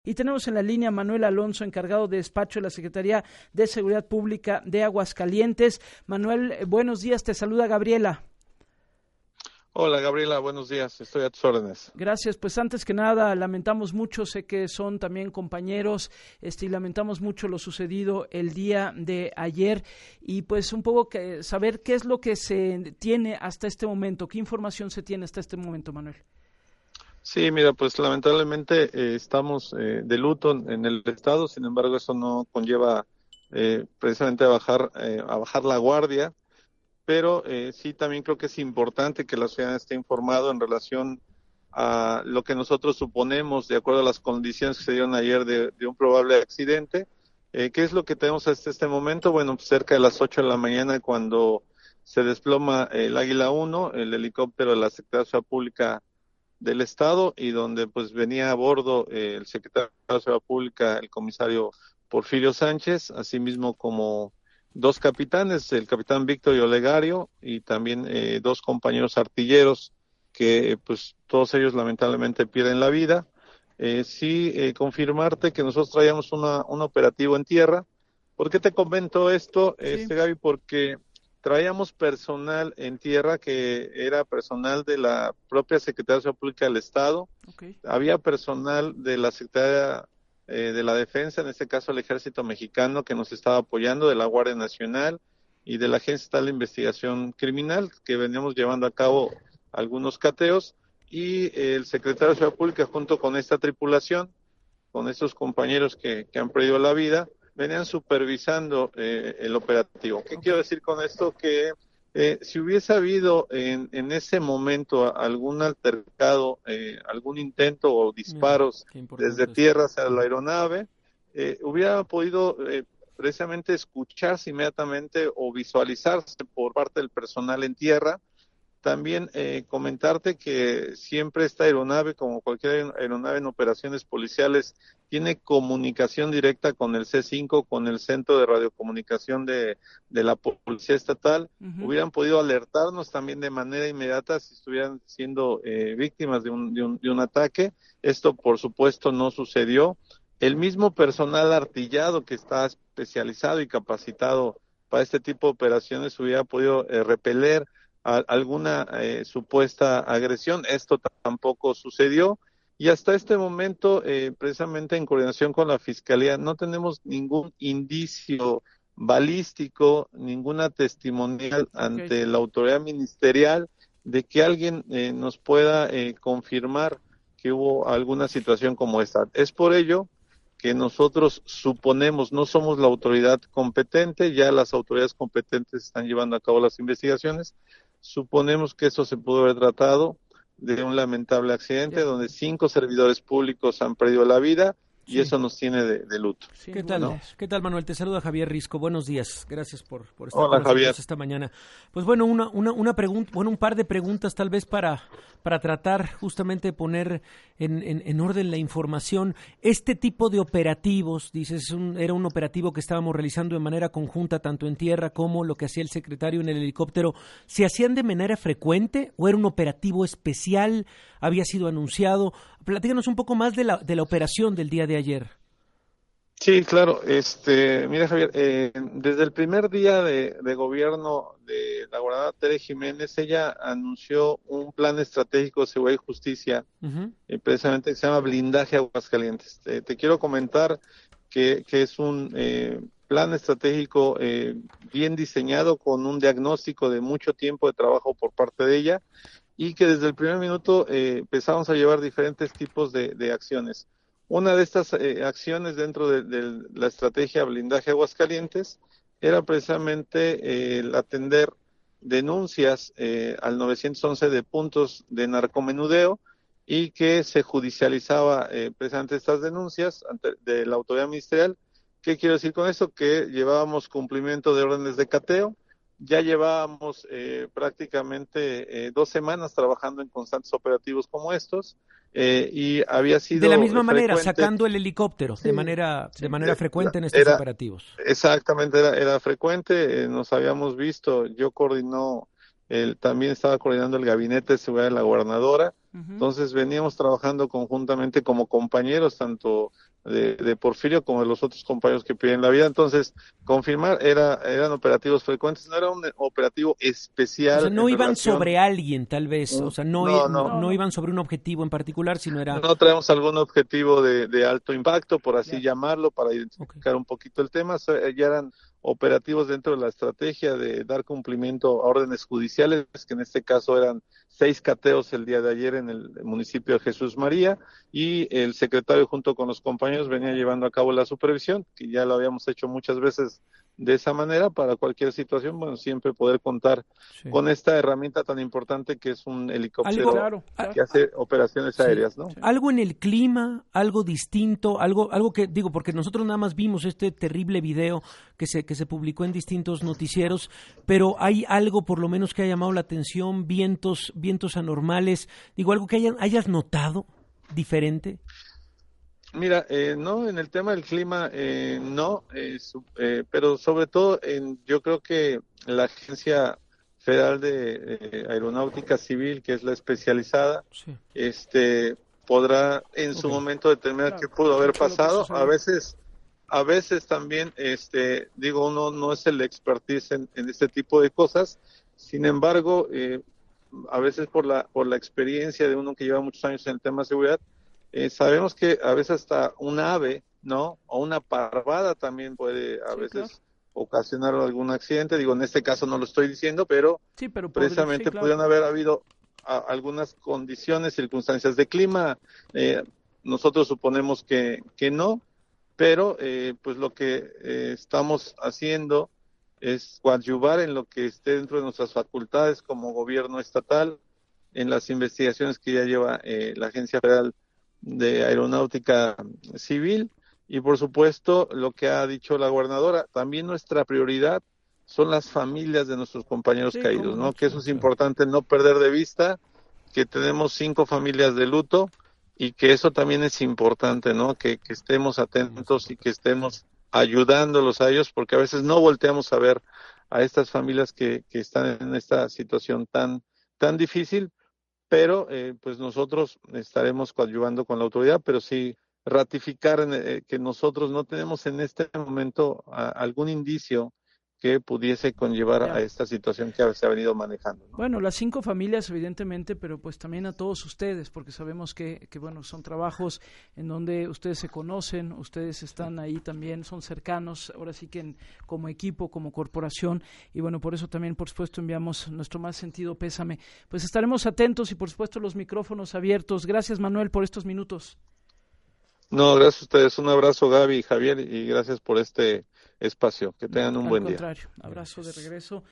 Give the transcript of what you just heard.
Y tenemos en la línea a Manuel Alonso, encargado de despacho de la Secretaría de Seguridad Pública de Aguascalientes. Manuel, buenos días, te saluda Gabriela. Hola Gabriela, buenos días, estoy a tus órdenes. Gracias, pues antes que nada lamentamos mucho, sé que son también compañeros, y lamentamos mucho lo sucedido el día de ayer y pues un poco saber qué es lo que se tiene hasta este momento, qué información se tiene hasta este momento, Manuel. Sí, mira, pues lamentablemente estamos de luto en el estado, sin embargo eso no conlleva precisamente a bajar la guardia, pero sí también creo que es importante que la ciudadanía esté informado en relación a lo que nosotros suponemos, de acuerdo a las condiciones que se dieron ayer de un probable accidente. ¿Qué es lo que tenemos hasta este momento? Bueno, pues cerca de las 8 de la mañana cuando se desploma el Águila 1, el helicóptero de la Secretaría de Seguridad Pública del Estado, y donde pues venía a bordo el secretario de Seguridad Pública, el comisario Porfirio Sánchez, asimismo como dos capitanes, el capitán Víctor Olegario y también dos compañeros artilleros que pues todos ellos lamentablemente pierden la vida. Confirmarte que nosotros traíamos un operativo en tierra. ¿Por qué te comento esto, Sí. Gaby? Porque traíamos personal en tierra que era personal de la propia Secretaría de Seguridad Pública del Estado. Okay. Había personal de la Secretaría de la Defensa, en este caso el Ejército Mexicano, que nos estaba apoyando, de la Guardia Nacional y de la Agencia Estatal de Investigación Criminal, que veníamos llevando a cabo algunos cateos, y el secretario de Seguridad Pública junto con esta tripulación, con estos compañeros que han perdido la vida, venían supervisando el operativo. ¿Qué quiero decir con esto? Que si hubiese habido en ese momento algún altercado, algún intento o disparos desde tierra hacia la aeronave, hubiera podido precisamente escucharse inmediatamente o visualizarse por parte del personal en tierra. También comentarte que siempre esta aeronave, como cualquier aeronave en operaciones policiales, tiene comunicación directa con el C5, con el Centro de Radiocomunicación de la Policía Estatal. Uh-huh. Hubieran podido alertarnos también de manera inmediata si estuvieran siendo víctimas de un ataque. Esto, por supuesto, no sucedió. El mismo personal artillado que está especializado y capacitado para este tipo de operaciones hubiera podido repeler alguna supuesta agresión. Esto tampoco sucedió, y hasta este momento, precisamente en coordinación con la Fiscalía, no tenemos ningún indicio balístico, ninguna testimonial ante la autoridad ministerial de que alguien nos pueda confirmar que hubo alguna situación como esta. Es por ello que nosotros suponemos, no somos la autoridad competente, ya las autoridades competentes están llevando a cabo las investigaciones. Suponemos que eso se pudo haber tratado de un lamentable accidente donde 5 servidores públicos han perdido la vida, y eso nos tiene de luto. ¿Qué tal? ¿No? ¿Qué tal, Manuel? Te saluda Javier Risco. Buenos días. Gracias por estar con nosotros Javier. Esta mañana. Pues bueno, una pregunta, un par de preguntas tal vez para tratar justamente de poner en orden la información. Este tipo de operativos, dices, era un operativo que estábamos realizando de manera conjunta, tanto en tierra como lo que hacía el secretario en el helicóptero. ¿Se hacían de manera frecuente o era un operativo especial? ¿Había sido anunciado? Platícanos un poco más de la operación del día de ayer. Sí, claro. Mira, Javier, desde el primer día de gobierno de la gobernadora Tere Jiménez, ella anunció un plan estratégico de seguridad y justicia, precisamente que se llama Blindaje Aguascalientes. Te quiero comentar que es un plan estratégico bien diseñado, con un diagnóstico de mucho tiempo de trabajo por parte de ella, y que desde el primer minuto empezamos a llevar diferentes tipos de acciones. Una de estas acciones dentro de la estrategia Blindaje Aguascalientes era precisamente el atender denuncias al 911 de puntos de narcomenudeo, y que se judicializaba precisamente estas denuncias de la autoridad ministerial. ¿Qué quiero decir con esto? Que llevábamos cumplimiento de órdenes de cateo. Ya llevábamos prácticamente 2 semanas trabajando en constantes operativos como estos, y había sido de la misma manera, frecuente, sacando el helicóptero de manera frecuente en estos operativos. Exactamente, era frecuente. Nos habíamos visto, yo también estaba coordinando el gabinete de seguridad de la gobernadora. Entonces veníamos trabajando conjuntamente como compañeros, tanto de Porfirio como de los otros compañeros que piden la vida. Entonces, confirmar, eran operativos frecuentes, no era un operativo especial. O sea, no iban sobre alguien, tal vez, o sea, no iban sobre un objetivo en particular, sino era... No traemos algún objetivo de alto impacto, por así llamarlo, para identificar un poquito el tema. Ya eran operativos dentro de la estrategia de dar cumplimiento a órdenes judiciales, que en este caso eran 6 cateos el día de ayer en el municipio de Jesús María, y el secretario junto con los compañeros venía llevando a cabo la supervisión, que ya lo habíamos hecho muchas veces de esa manera. Para cualquier situación, bueno, siempre poder contar con esta herramienta tan importante que es un helicóptero que hace operaciones aéreas, ¿no? Algo en el clima, algo distinto, algo que, digo, porque nosotros nada más vimos este terrible video que se publicó en distintos noticieros, pero hay algo por lo menos que haya llamado la atención, vientos anormales, digo, algo que hayas notado diferente. Mira, no, en el tema del clima, no, pero sobre todo yo creo que la Agencia Federal de Aeronáutica Civil, que es la especializada, podrá en su momento determinar qué pudo haber pasado. A veces también, digo, uno no es el expertise en este tipo de cosas. Sin embargo, a veces por la experiencia de uno que lleva muchos años en el tema de seguridad, sabemos que a veces hasta un ave, ¿no? O una parvada también puede a veces ocasionar algún accidente. Digo, en este caso no lo estoy diciendo, pero precisamente pudieron haber habido algunas condiciones, circunstancias de clima. Nosotros suponemos que no, pero pues lo que estamos haciendo es coadyuvar en lo que esté dentro de nuestras facultades como gobierno estatal, en las investigaciones que ya lleva la Agencia Federal de Aeronáutica Civil, y por supuesto lo que ha dicho la gobernadora, también nuestra prioridad son las familias de nuestros compañeros caídos, ¿no? Que eso es importante no perder de vista, que tenemos 5 familias de luto, y que eso también es importante, ¿no? Que estemos atentos y que estemos ayudándolos a ellos, porque a veces no volteamos a ver a estas familias que están en esta situación tan difícil. Pero pues nosotros estaremos coadyuvando con la autoridad, pero sí ratificar que nosotros no tenemos en este momento algún indicio que pudiese conllevar a esta situación que se ha venido manejando, ¿no? Bueno, las 5 familias evidentemente, pero pues también a todos ustedes, porque sabemos que bueno, son trabajos en donde ustedes se conocen, ustedes están ahí también, son cercanos, ahora sí que como equipo, como corporación, y bueno, por eso también, por supuesto, enviamos nuestro más sentido pésame. Pues estaremos atentos y por supuesto los micrófonos abiertos. Gracias, Manuel, por estos minutos. No, gracias a ustedes. Un abrazo, Gaby y Javier, y gracias por este espacio. Que tengan un buen día. Al contrario, abrazo de regreso.